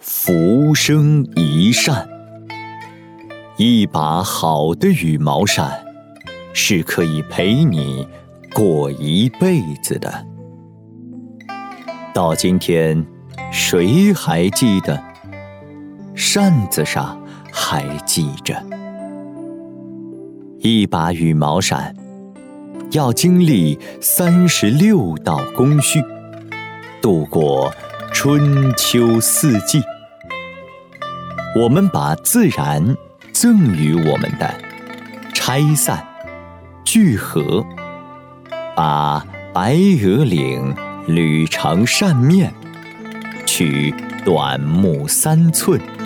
浮生一扇，一把好的羽毛扇，是可以陪你过一辈子的。到今天，谁还记得？扇子上还记着。一把羽毛扇，要经历36道工序，度过春秋四季。我们把自然赠予我们的拆散、聚合，把白鹅领捋成扇面，取短木3寸。